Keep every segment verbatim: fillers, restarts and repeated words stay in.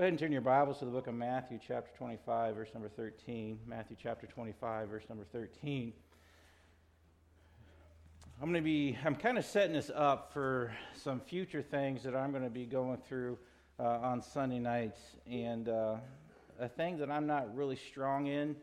Go ahead and turn your Bibles to the book of Matthew, chapter twenty-five, verse number thirteen. Matthew, chapter twenty-five, verse number thirteen. I'm going to be, I'm kind of setting this up for some future things that I'm going to be going through uh, on Sunday nights. And uh, a thing that I'm not really strong in,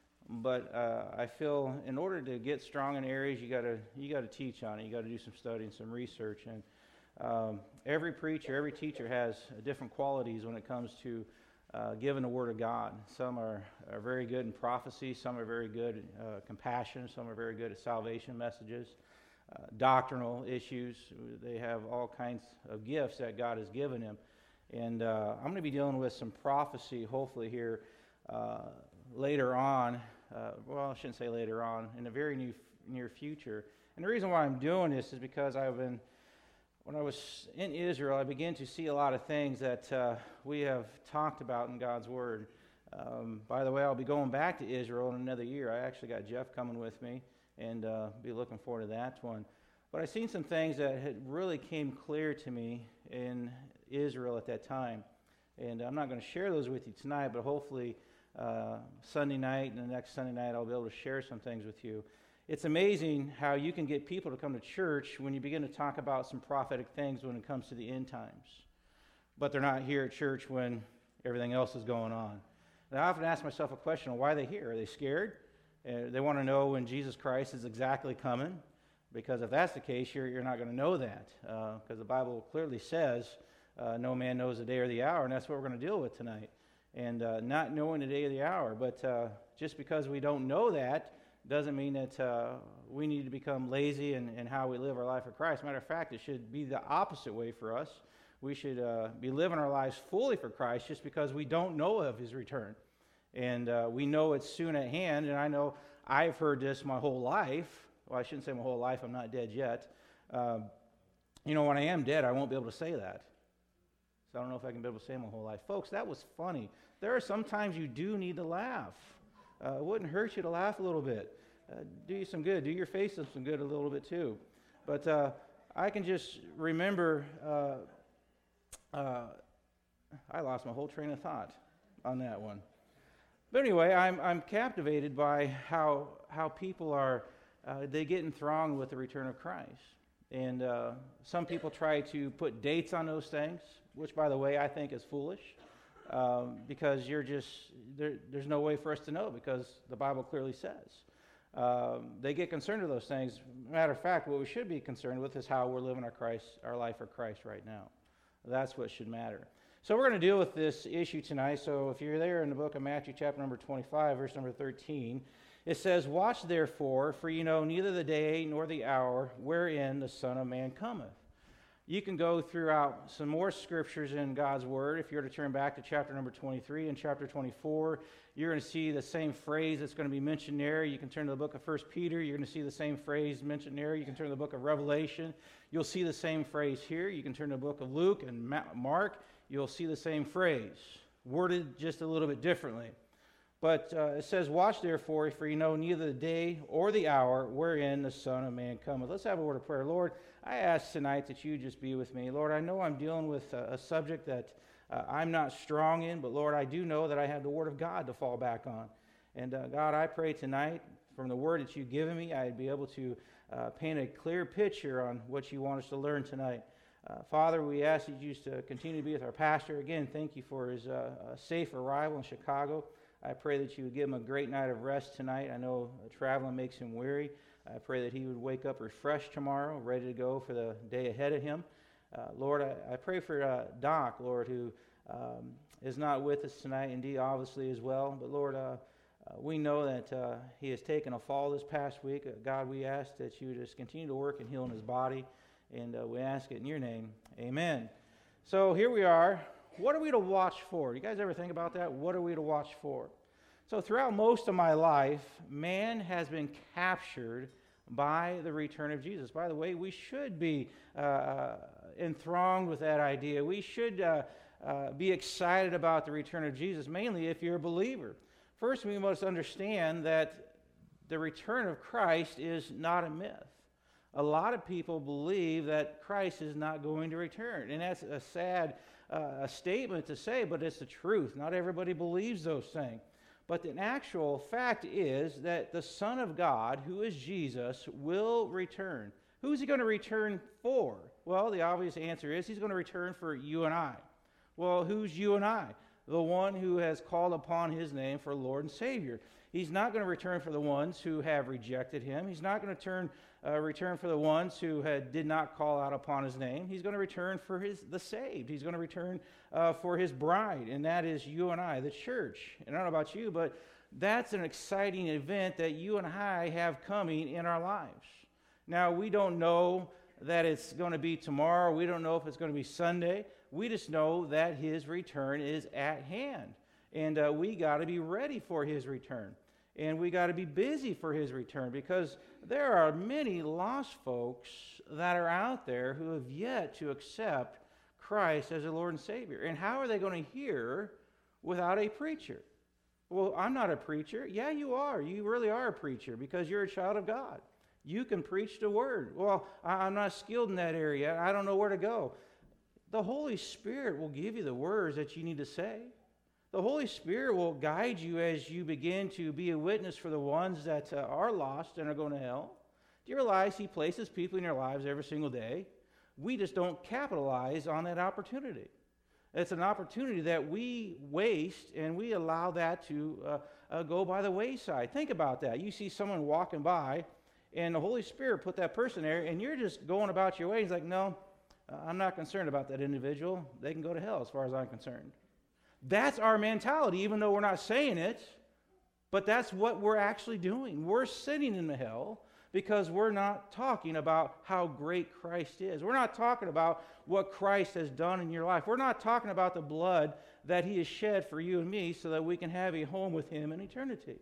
but uh, I feel in order to get strong in areas, you got to you got to teach on it. You got to do some study and some research. And um, every preacher, every teacher has different qualities when it comes to uh, giving the Word of God. Some are, are very good in prophecy. Some are very good at uh, compassion. Some are very good at salvation messages. Uh, doctrinal issues. They have all kinds of gifts that God has given him. And uh, I'm going to be dealing with some prophecy, hopefully, here uh, later on. Uh, well, I shouldn't say later on, in the very new, near future. And the reason why I'm doing this is because I've been, when I was in Israel, I began to see a lot of things that uh, we have talked about in God's Word. Um, by the way, I'll be going back to Israel in another year. I actually got Jeff coming with me. And uh, be looking forward to that one. But I've seen some things that had really came clear to me in Israel at that time. And I'm not going to share those with you tonight, but hopefully uh, Sunday night and the next Sunday night I'll be able to share some things with you. It's amazing how you can get people to come to church when you begin to talk about some prophetic things when it comes to the end times. But they're not here at church when everything else is going on. And I often ask myself a question, why are they here? Are they scared? Uh, they want to know when Jesus Christ is exactly coming, because if that's the case, you're, you're not going to know that, because uh, the Bible clearly says uh, no man knows the day or the hour, and that's what we're going to deal with tonight, and uh, not knowing the day or the hour. But uh, just because we don't know that doesn't mean that uh, we need to become lazy in, in how we live our life for Christ. Matter of fact, it should be the opposite way for us. We should uh, be living our lives fully for Christ just because we don't know of his return. And uh, we know it's soon at hand, and I know I've heard this my whole life. Well, I shouldn't say my whole life. I'm not dead yet. Um, you know, when I am dead, I won't be able to say that. So I don't know if I can be able to say my whole life. Folks, that was funny. There are sometimes you do need to laugh. Uh, it wouldn't hurt you to laugh a little bit. Uh, do you some good. Do your face some good a little bit too. But uh, I can just remember, uh, uh, I lost my whole train of thought on that one. But anyway, I'm I'm captivated by how how people are uh, they get enthralled with the return of Christ, and uh, some people try to put dates on those things, which, by the way, I think is foolish, um, because you're just there, there's no way for us to know because the Bible clearly says. Um, they get concerned with those things. Matter of fact, what we should be concerned with is how we're living our Christ our life for Christ right now. That's what should matter. So we're going to deal with this issue tonight. So if you're there in the book of Matthew, chapter number twenty-five, verse number thirteen, it says, "Watch therefore, for you know neither the day nor the hour wherein the Son of Man cometh." You can go throughout some more scriptures in God's Word. If you were to turn back to chapter number twenty-three and chapter twenty-four, you're going to see the same phrase that's going to be mentioned there. You can turn to the book of First Peter. You're going to see the same phrase mentioned there. You can turn to the book of Revelation. You'll see the same phrase here. You can turn to the book of Luke and Mark. You'll see the same phrase, worded just a little bit differently. But uh, it says, "Watch therefore, for you know neither the day or the hour wherein the Son of Man cometh." Let's have a word of prayer. Lord, I ask tonight that you just be with me. Lord, I know I'm dealing with a, a subject that uh, I'm not strong in, but Lord, I do know that I have the Word of God to fall back on. And uh, God, I pray tonight, from the Word that you've given me, I'd be able to uh, paint a clear picture on what you want us to learn tonight. Uh, Father, we ask that you just uh, continue to be with our pastor. Again, thank you for his uh, uh, safe arrival in Chicago. I pray that you would give him a great night of rest tonight. I know uh, traveling makes him weary. I pray that he would wake up refreshed tomorrow, ready to go for the day ahead of him. Uh, Lord, I, I pray for uh, Doc, Lord, who um, is not with us tonight, indeed, obviously, as well. But, Lord, uh, uh, we know that uh, he has taken a fall this past week. Uh, God, we ask that you just continue to work and heal in his body. And uh, we ask it in your name. Amen. So here we are. What are we to watch for? You guys ever think about that? What are we to watch for? So throughout most of my life, man has been captured by the return of Jesus. By the way, we should be uh, enthralled with that idea. We should uh, uh, be excited about the return of Jesus, mainly if you're a believer. First, we must understand that the return of Christ is not a myth. A lot of people believe that Christ is not going to return, and that's a sad uh, a statement to say, but it's the truth. Not everybody believes those things. But the actual fact is that the Son of God, who is Jesus, will return. Who is he going to return for? Well, the obvious answer is he's going to return for you and I. Well, who's you and I? The one who has called upon his name for Lord and Savior. He's not going to return for the ones who have rejected him. He's not going to turn, uh, return for the ones who had, did not call out upon his name. He's going to return for his the saved. He's going to return uh, for his bride, and that is you and I, the church. And I don't know about you, but that's an exciting event that you and I have coming in our lives. Now, we don't know that it's going to be tomorrow. We don't know if it's going to be Sunday. We just know that his return is at hand. And uh, we got to be ready for his return. And we got to be busy for his return, because there are many lost folks that are out there who have yet to accept Christ as their Lord and Savior. And how are they going to hear without a preacher? Well, I'm not a preacher. Yeah, you are. You really are a preacher, because you're a child of God. You can preach the word. Well, I'm not skilled in that area. I don't know where to go. The Holy Spirit will give you the words that you need to say. The Holy Spirit will guide you as you begin to be a witness for the ones that uh, are lost and are going to hell. Do you realize he places people in your lives every single day? We just don't capitalize on that opportunity. It's an opportunity that we waste, and we allow that to uh, uh, go by the wayside. Think about that. You see someone walking by, and the Holy Spirit put that person there, and you're just going about your way. He's like, no, uh, I'm not concerned about that individual. They can go to hell as far as I'm concerned. That's our mentality, even though we're not saying it, but that's what we're actually doing. We're sitting in the hell because we're not talking about how great Christ is. We're not talking about what Christ has done in your life. We're not talking about the blood that he has shed for you and me so that we can have a home with him in eternity.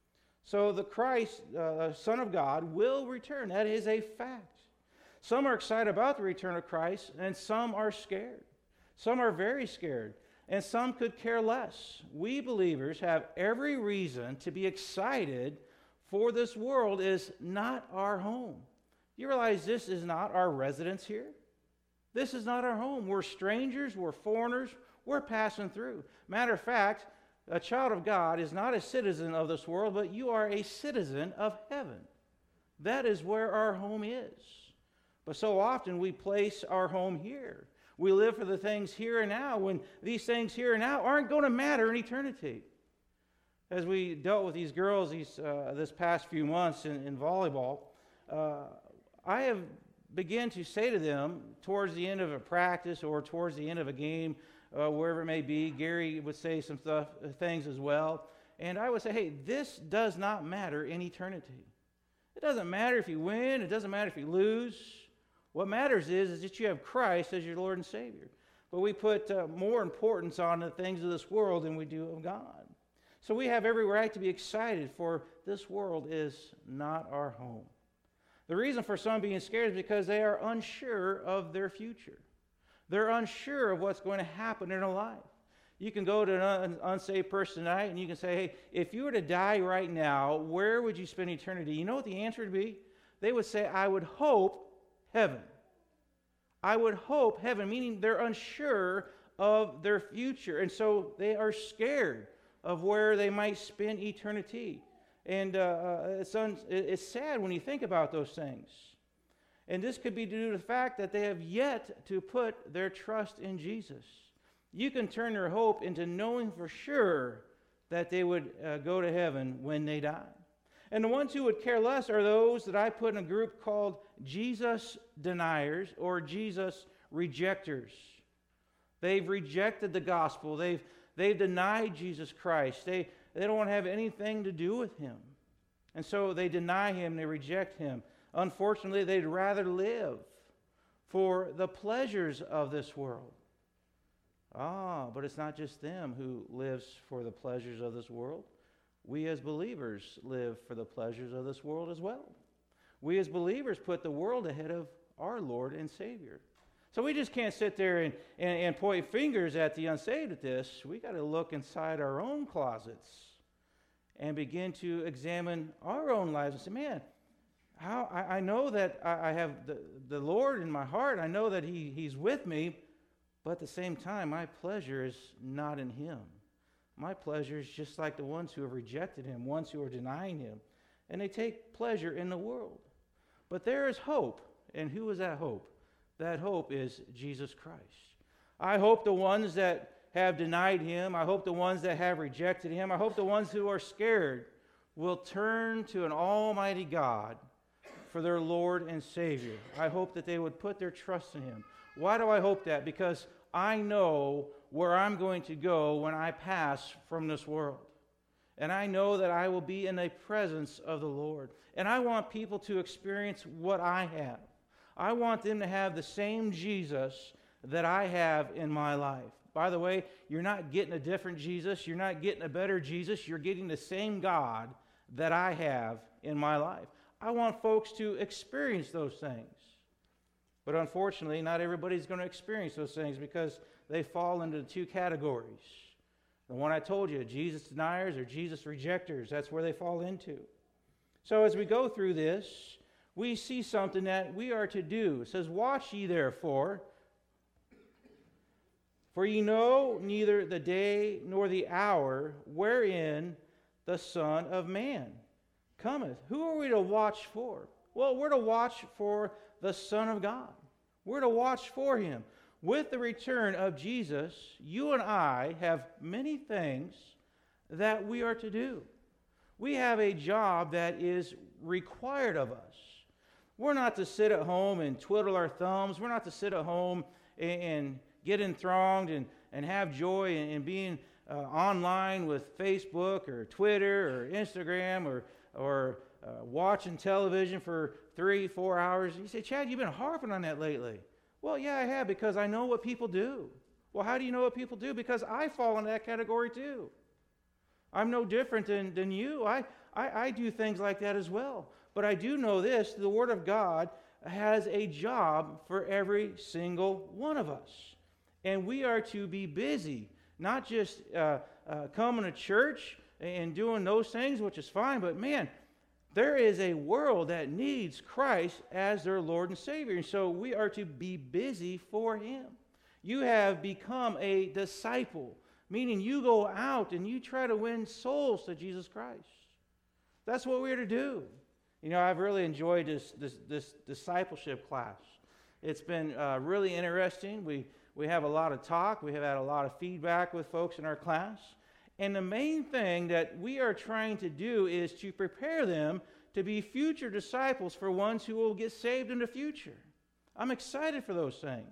So the Christ, uh, Son of God, will return. That is a fact. Some are excited about the return of Christ, and some are scared. Some are very scared, and some could care less. We believers have every reason to be excited, for this world is not our home. You realize this is not our residence here? This is not our home. We're strangers, we're foreigners, we're passing through. Matter of fact, a child of God is not a citizen of this world, but you are a citizen of heaven. That is where our home is. But so often we place our home here. We live for the things here and now, when these things here and now aren't going to matter in eternity. As we dealt with these girls these, uh, this past few months in, in volleyball, uh, I have begun to say to them towards the end of a practice or towards the end of a game, uh, wherever it may be, Gary would say some stuff, uh, things as well, and I would say, hey, this does not matter in eternity. It doesn't matter if you win. It doesn't matter if you lose. What matters is, is that you have Christ as your Lord and Savior. But we put uh, more importance on the things of this world than we do of God. So we have every right to be excited, for this world is not our home. The reason for some being scared is because they are unsure of their future. They're unsure of what's going to happen in their life. You can go to an un- unsaved person tonight and you can say, hey, if you were to die right now, where would you spend eternity? You know what the answer would be? They would say, I would hope heaven. I would hope heaven, meaning they're unsure of their future. And so they are scared of where they might spend eternity. And uh, it's, un- it's sad when you think about those things. And this could be due to the fact that they have yet to put their trust in Jesus. You can turn their hope into knowing for sure that they would uh, go to heaven when they die. And the ones who would care less are those that I put in a group called Jesus deniers or Jesus rejectors. They've rejected the gospel. They've, they've denied Jesus Christ. They, they don't want to have anything to do with him. And so they deny him, they reject him. Unfortunately, they'd rather live for the pleasures of this world. Ah, but it's not just them who lives for the pleasures of this world. We as believers live for the pleasures of this world as well. We as believers put the world ahead of our Lord and Savior. So we just can't sit there and, and, and point fingers at the unsaved at this. We got to look inside our own closets and begin to examine our own lives and say, man, how I, I know that I, I have the, the Lord in my heart. I know that he, he's with me. But at the same time, my pleasure is not in him. My pleasure is just like the ones who have rejected him, ones who are denying him. And they take pleasure in the world. But there is hope. And who is that hope? That hope is Jesus Christ. I hope the ones that have denied him, I hope the ones that have rejected him, I hope the ones who are scared will turn to an almighty God for their Lord and Savior. I hope that they would put their trust in him. Why do I hope that? Because I know where I'm going to go when I pass from this world. And I know that I will be in the presence of the Lord. And I want people to experience what I have. I want them to have the same Jesus that I have in my life. By the way, you're not getting a different Jesus. You're not getting a better Jesus. You're getting the same God that I have in my life. I want folks to experience those things. But unfortunately, not everybody's going to experience those things because they fall into two categories. The one I told you, Jesus deniers or Jesus rejectors, that's where they fall into. So as we go through this, we see something that we are to do. It says, "Watch ye therefore, for ye know neither the day nor the hour wherein the Son of Man cometh." Who are we to watch for? Well, we're to watch for the Son of God. We're to watch for him. With the return of Jesus, you and I have many things that we are to do. We have a job that is required of us. We're not to sit at home and twiddle our thumbs. We're not to sit at home and, and get enthralled and, and have joy in, in being uh, online with Facebook or Twitter or Instagram or, or uh, watching television for three, four hours. You say, "Chad, you've been harping on that lately." Well, yeah, I have, because I know what people do. Well, how do you know what people do? Because I fall into that category too. I'm no different than, than you. I, I, I do things like that as well. But I do know this: the Word of God has a job for every single one of us. And we are to be busy, not just uh, uh, coming to church and doing those things, which is fine, but man, there is a world that needs Christ as their Lord and Savior. And so we are to be busy for him. You have become a disciple, meaning you go out and you try to win souls to Jesus Christ. That's what we're to do. You know, I've really enjoyed this, this, this discipleship class. It's been uh, really interesting. We, we have a lot of talk. We have had a lot of feedback with folks in our class. And the main thing that we are trying to do is to prepare them to be future disciples for ones who will get saved in the future. I'm excited for those things.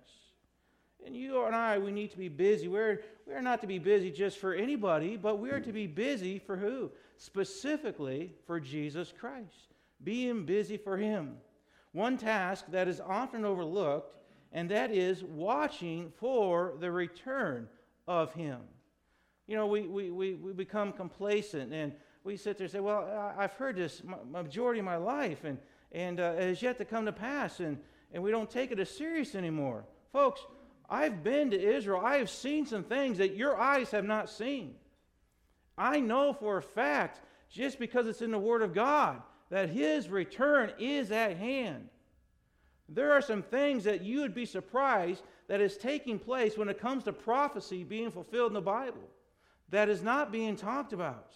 And you and I, we need to be busy. We're, we're not to be busy just for anybody, but we are to be busy for who? Specifically for Jesus Christ. Being busy for him. One task that is often overlooked, and that is watching for the return of him. You know, we, we, we, we become complacent, and we sit there and say, "Well, I've heard this my majority of my life, and, and uh, it has yet to come to pass," and, and we don't take it as serious anymore. Folks, I've been to Israel. I have seen some things that your eyes have not seen. I know for a fact, just because it's in the Word of God, that his return is at hand. There are some things that you would be surprised that is taking place when it comes to prophecy being fulfilled in the Bible. That is not being talked about.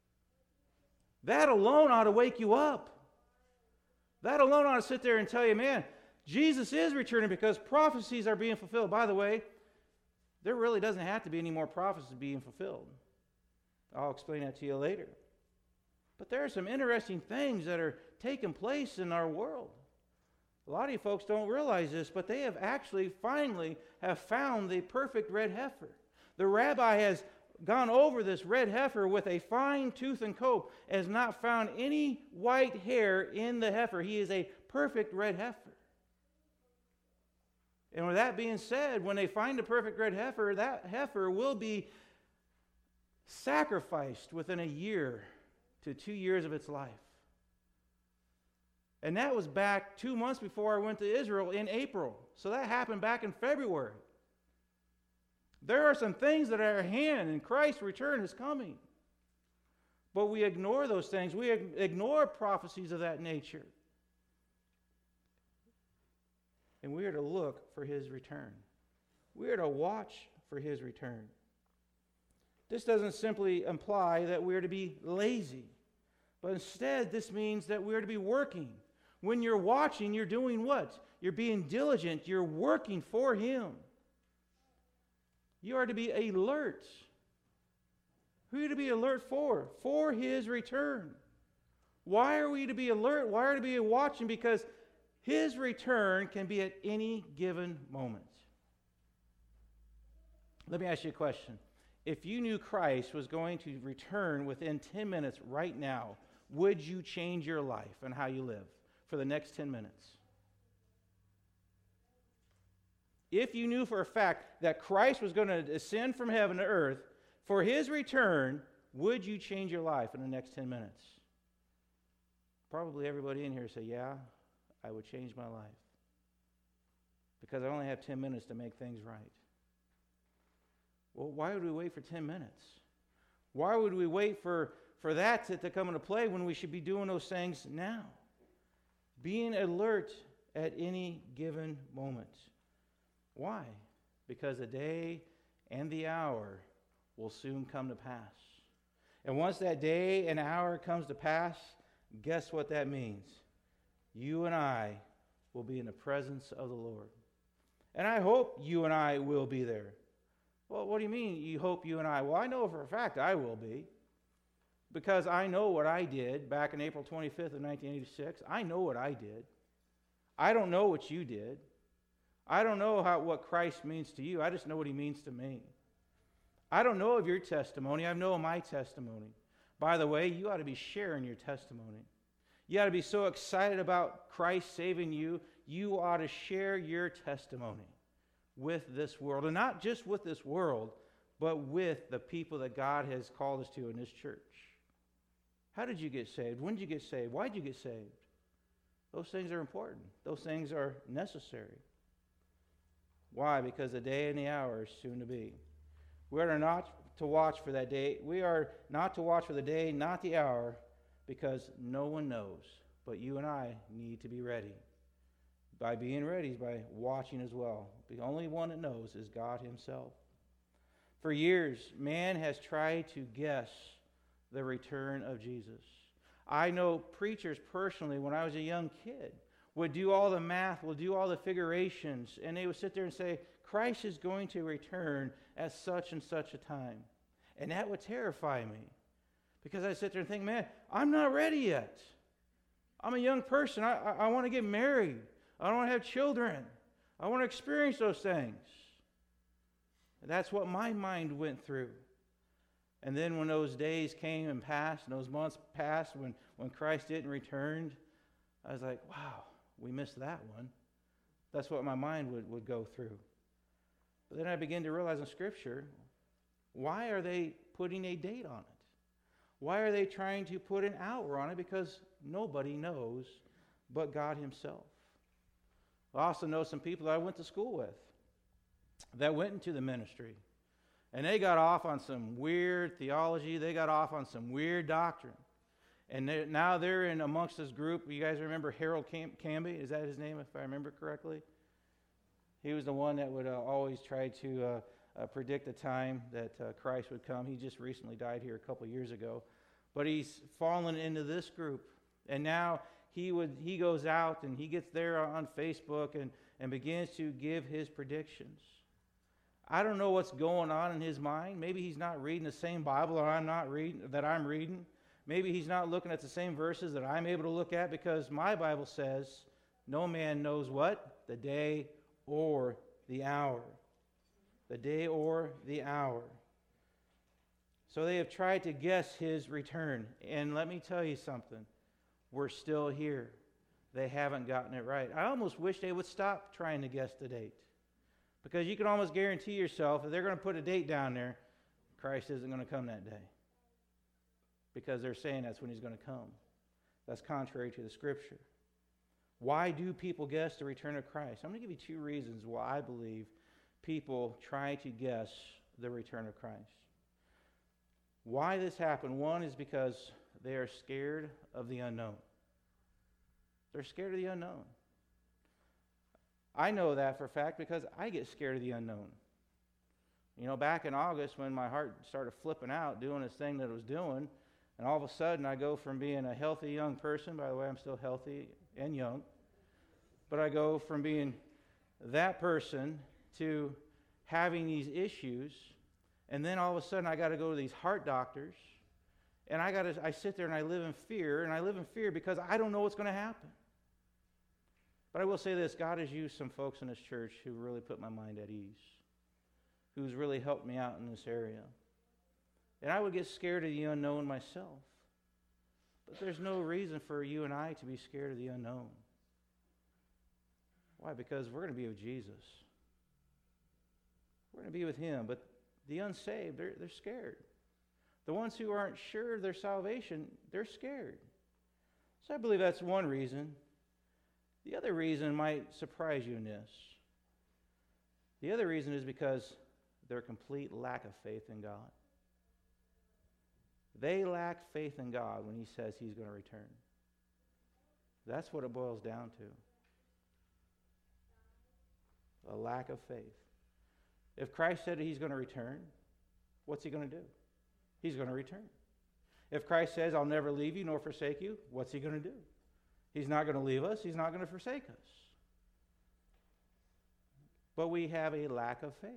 That alone ought to wake you up. That alone ought to sit there and tell you, man, Jesus is returning because prophecies are being fulfilled. By the way, there really doesn't have to be any more prophecies being fulfilled. I'll explain that to you later. But there are some interesting things that are taking place in our world. A lot of you folks don't realize this, but they have actually finally have found the perfect red heifer. The rabbi has gone over this red heifer with a fine tooth and comb, has not found any white hair in the heifer. He is a perfect red heifer. And with that being said, when they find the perfect red heifer, that heifer will be sacrificed within a year to two years of its life. And that was back two months before I went to Israel in April. So that happened back in February. There are some things that are at hand, and Christ's return is coming. But we ignore those things. We ignore prophecies of that nature. And we are to look for his return. We are to watch for his return. This doesn't simply imply that we are to be lazy, but instead this means that we are to be working. When you're watching, you're doing what? You're being diligent. You're working for him. You are to be alert. Who are you to be alert for? For his return. Why are we to be alert? Why are we to be watching? Because his return can be at any given moment. Let me ask you a question. If you knew Christ was going to return within ten minutes right now, would you change your life and how you live for the next ten minutes? If you knew for a fact that Christ was going to ascend from heaven to earth for his return, would you change your life in the next ten minutes? Probably everybody in here say, yeah, I would change my life. Because I only have ten minutes to make things right. Well, why would we wait for ten minutes? Why would we wait for, for that to, to come into play when we should be doing those things now? Being alert at any given moment. Why? Because the day and the hour will soon come to pass. And once that day and hour comes to pass, guess what that means? You and I will be in the presence of the Lord. And I hope you and I will be there. Well, what do you mean you hope you and I? Well, I know for a fact I will be. Because I know what I did back in April twenty-fifth of nineteen eighty-six. I know what I did. I don't know what you did. I don't know how what Christ means to you. I just know what he means to me. I don't know of your testimony. I know of my testimony. By the way, you ought to be sharing your testimony. You ought to be so excited about Christ saving you, you ought to share your testimony with this world. And not just with this world, but with the people that God has called us to in this church. How did you get saved? When did you get saved? Why did you get saved? Those things are important. Those things are necessary. Why? Because the day and the hour is soon to be. We are not to watch for that day. We are not to watch for the day, not the hour, because no one knows. But you and I need to be ready. By being ready is by watching as well. The only one that knows is God himself. For years, man has tried to guess the return of Jesus. I know preachers personally, when I was a young kid, would do all the math, would do all the figurations, and they would sit there and say, Christ is going to return at such and such a time. And that would terrify me. Because I sit there and think, man, I'm not ready yet. I'm a young person. I, I, I want to get married. I don't want to have children. I want to experience those things. And that's what my mind went through. And then when those days came and passed, and those months passed, when, when Christ didn't return, I was like, wow, we missed that one. That's what my mind would, would go through. But then I began to realize in Scripture, why are they putting a date on it? Why are they trying to put an hour on it? Because nobody knows but God himself. I also know some people that I went to school with that went into the ministry. And they got off on some weird theology. They got off on some weird doctrine. And they're, now they're in amongst this group. You guys remember Harold Cam- Canby? Is that his name, if I remember correctly? He was the one that would uh, always try to uh, uh, predict the time that uh, Christ would come. He just recently died here a couple years ago. But he's fallen into this group. And now he would he goes out and he gets there on Facebook and, and begins to give his predictions. I don't know what's going on in his mind. Maybe he's not reading the same Bible or I'm not reading that I'm reading. Maybe he's not looking at the same verses that I'm able to look at, because my Bible says no man knows what? The day or the hour. The day or the hour. So they have tried to guess his return. And let me tell you something. We're still here. They haven't gotten it right. I almost wish they would stop trying to guess the date. Because you can almost guarantee yourself, if they're going to put a date down there, Christ isn't going to come that day. Because they're saying that's when he's going to come. That's contrary to the Scripture. Why do people guess the return of Christ? I'm going to give you two reasons why I believe people try to guess the return of Christ. Why this happened? One is because they are scared of the unknown. They're scared of the unknown. I know that for a fact because I get scared of the unknown. You know, back in August when my heart started flipping out, doing this thing that it was doing, and all of a sudden I go from being a healthy young person, by the way, I'm still healthy and young, but I go from being that person to having these issues, and then all of a sudden I got to go to these heart doctors, and I got to I sit there and I live in fear, and I live in fear because I don't know what's going to happen. But I will say this, God has used some folks in this church who really put my mind at ease, who's really helped me out in this area. And I would get scared of the unknown myself. But there's no reason for you and I to be scared of the unknown. Why? Because we're going to be with Jesus. We're going to be with Him. But the unsaved, they're, they're scared. The ones who aren't sure of their salvation, they're scared. So I believe that's one reason. The other reason might surprise you in this. The other reason is because their complete lack of faith in God. They lack faith in God when He says He's going to return. That's what it boils down to. A lack of faith. If Christ said He's going to return, what's He going to do? He's going to return. If Christ says, I'll never leave you nor forsake you, what's He going to do? He's not going to leave us. He's not going to forsake us. But we have a lack of faith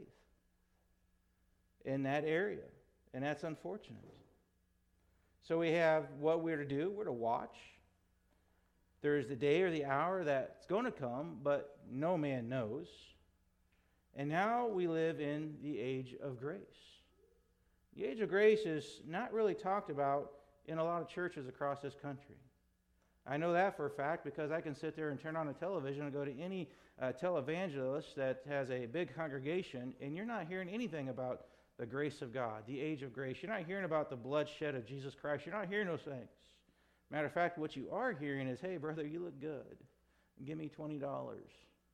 in that area, and that's unfortunate. So we have what we're to do. We're to watch. There is the day or the hour that's going to come, but no man knows. And now we live in the age of grace. The age of grace is not really talked about in a lot of churches across this country. I know that for a fact because I can sit there and turn on a television and go to any uh, televangelist that has a big congregation, and you're not hearing anything about the grace of God, the age of grace. You're not hearing about the bloodshed of Jesus Christ. You're not hearing those things. Matter of fact, what you are hearing is, hey, brother, you look good. Give me twenty dollars.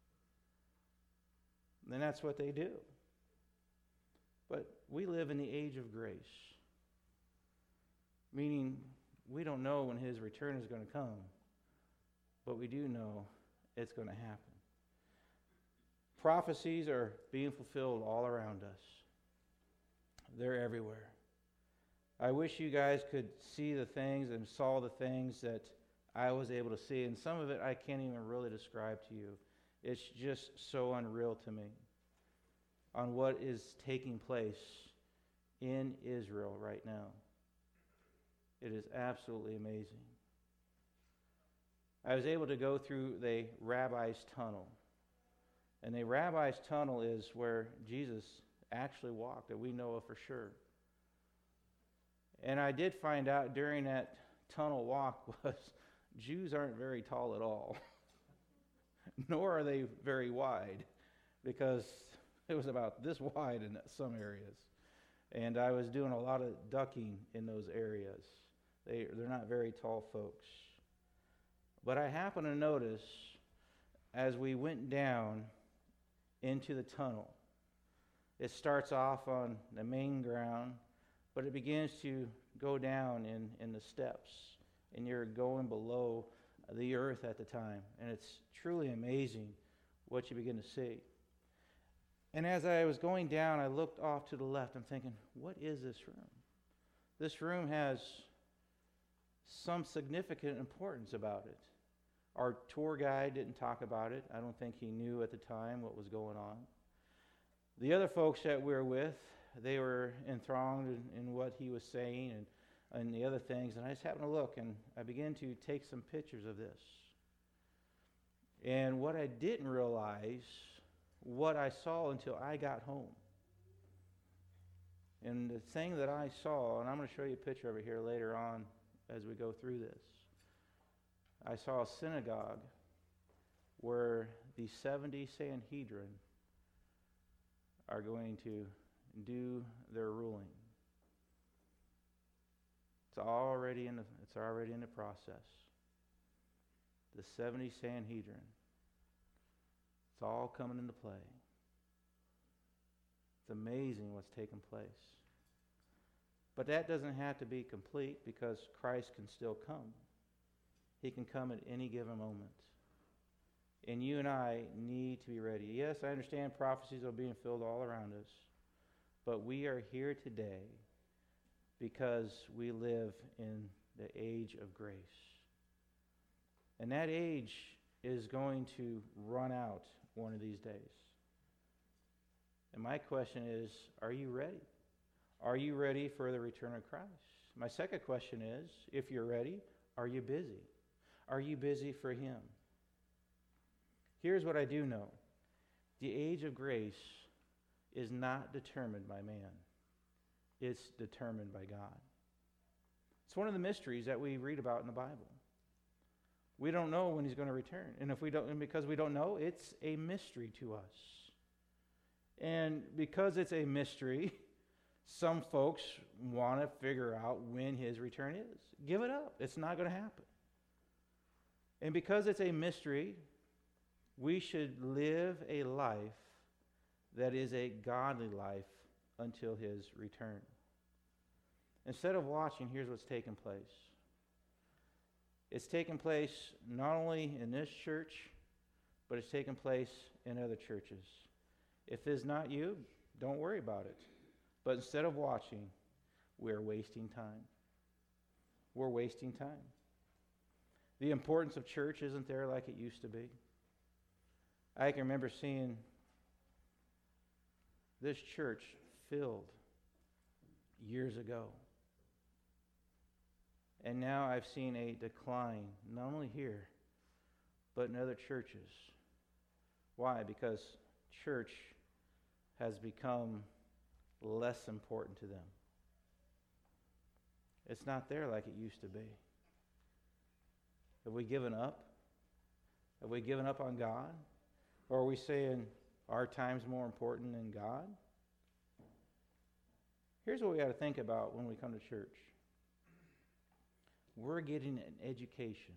And that's what they do. But we live in the age of grace, meaning we don't know when His return is going to come, but we do know it's going to happen. Prophecies are being fulfilled all around us. They're everywhere. I wish you guys could see the things and saw the things that I was able to see, and some of it I can't even really describe to you. It's just so unreal to me on what is taking place in Israel right now. It is absolutely amazing. I was able to go through the Rabbi's Tunnel. And the Rabbi's Tunnel is where Jesus actually walked, that we know of for sure. And I did find out during that tunnel walk was Jews aren't very tall at all. Nor are they very wide, because it was about this wide in some areas. And I was doing a lot of ducking in those areas. They, they're not very tall folks. But I happened to notice as we went down into the tunnel, it starts off on the main ground, but it begins to go down in, in the steps, and you're going below the earth at the time. And it's truly amazing what you begin to see. And as I was going down, I looked off to the left. I'm thinking, what is this room? This room has some significant importance about it. Our tour guide didn't talk about it. I don't think he knew at the time what was going on. The other folks that we were with, they were enthralled in, in what he was saying and, and the other things. And I just happened to look, and I began to take some pictures of this. And what I didn't realize, what I saw until I got home. And the thing that I saw, and I'm going to show you a picture of it here later on as we go through this. I saw a synagogue where the seventy Sanhedrin are going to do their ruling. It's already in the, it's already in the process. The seventy Sanhedrin. It's all coming into play. It's amazing what's taking place. But that doesn't have to be complete, because Christ can still come. He can come at any given moment. And you and I need to be ready. Yes, I understand prophecies are being filled all around us. But we are here today because we live in the age of grace. And that age is going to run out one of these days. And my question is, are you ready? Are you ready for the return of Christ? My second question is, if you're ready, are you busy? Are you busy for Him? Here's what I do know. The age of grace is not determined by man. It's determined by God. It's one of the mysteries that we read about in the Bible. We don't know when He's going to return. And if we don't, and because we don't know, it's a mystery to us. And because it's a mystery, some folks want to figure out when His return is. Give it up. It's not going to happen. And because it's a mystery, we should live a life that is a godly life until His return. Instead of watching, here's what's taken place. It's taken place not only in this church, but it's taken place in other churches. If it's not you, don't worry about it. But instead of watching, we're wasting time. We're wasting time. The importance of church isn't there like it used to be. I can remember seeing this church filled years ago. And now I've seen a decline, not only here, but in other churches. Why? Because church has become less important to them. It's not there like it used to be. Have we given up? Have we given up on God? Or are we saying our time's more important than God? Here's what we got to think about when we come to church. We're getting an education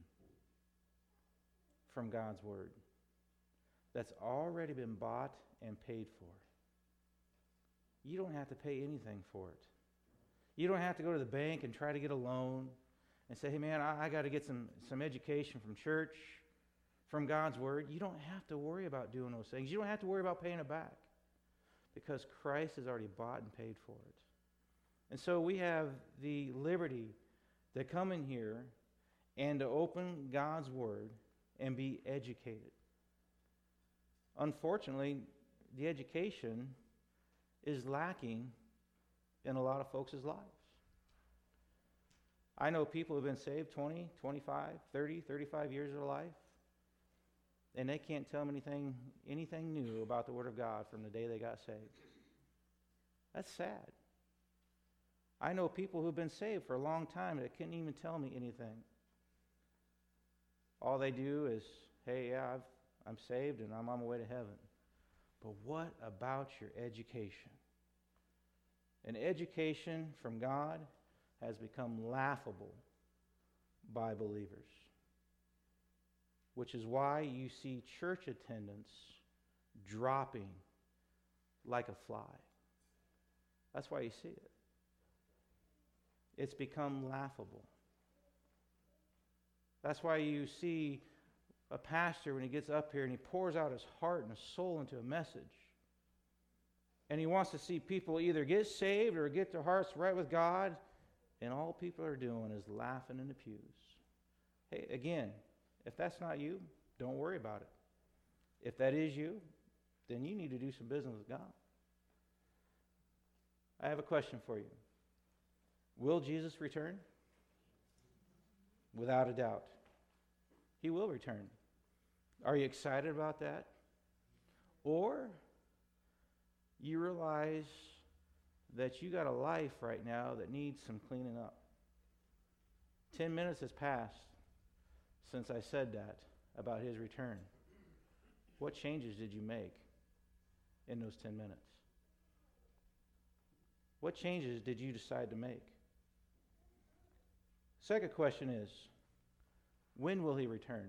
from God's Word that's already been bought and paid for. You don't have to pay anything for it. You don't have to go to the bank and try to get a loan and say, hey man, I, I got to get some, some education from church, from God's Word. You don't have to worry about doing those things. You don't have to worry about paying it back because Christ has already bought and paid for it. And so we have the liberty to come in here and to open God's Word and be educated. Unfortunately, the education is lacking in a lot of folks' lives. I know people who have been saved twenty, twenty-five, thirty, thirty-five years of their life, and they can't tell them anything, anything new about the Word of God from the day they got saved. That's sad. I know people who've been saved for a long time that couldn't even tell me anything. All they do is, hey, yeah, I've, I'm saved and I'm on my way to heaven. But what about your education? An education from God has become laughable by believers, which is why you see church attendance dropping like a fly. That's why you see it. It's become laughable. That's why you see a pastor when he gets up here and he pours out his heart and his soul into a message. And he wants to see people either get saved or get their hearts right with God. And all people are doing is laughing in the pews. Hey, again, if that's not you, don't worry about it. If that is you, then you need to do some business with God. I have a question for you. Will Jesus return? Without a doubt. He will return. Are you excited about that? Or you realize that you got a life right now that needs some cleaning up. Ten minutes has passed since I said that about His return. What changes did you make in those ten minutes? What changes did you decide to make? Second question is, when will He return?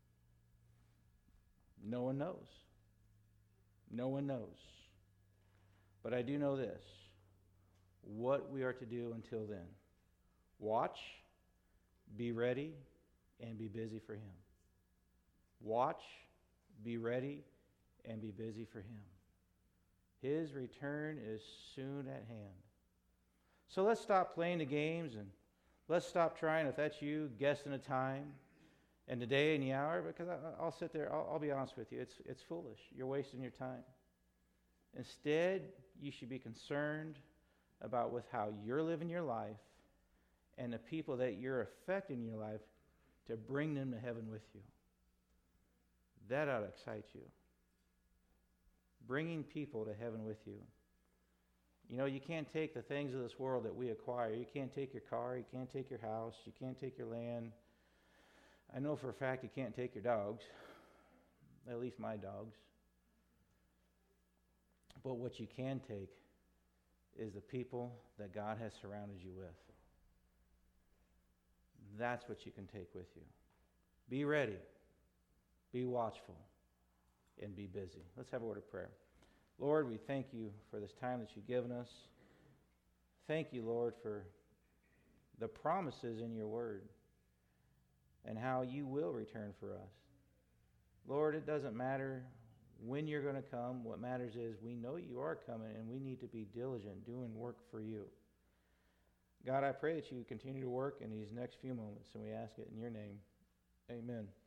No one knows. No one knows. But I do know this, what we are to do until then. Watch, be ready, and be busy for Him. Watch, be ready, and be busy for Him. His return is soon at hand. So let's stop playing the games and let's stop trying, if that's you, guessing a time and the day and the hour, because I, I'll sit there, I'll, I'll be honest with you, it's, it's foolish. You're wasting your time. Instead, you should be concerned about with how you're living your life and the people that you're affecting in your life to bring them to heaven with you. That ought to excite you. Bringing people to heaven with you. You know, you can't take the things of this world that we acquire. You can't take your car. You can't take your house. You can't take your land. I know for a fact you can't take your dogs, at least my dogs. But what you can take is the people that God has surrounded you with. That's what you can take with you. Be ready. Be watchful. And be busy. Let's have a word of prayer. Lord, we thank you for this time that you've given us. Thank you, Lord, for the promises in your word and how you will return for us. Lord, it doesn't matter when you're going to come. What matters is we know you are coming, and we need to be diligent doing work for you. God, I pray that you continue to work in these next few moments, and we ask it in your name. Amen.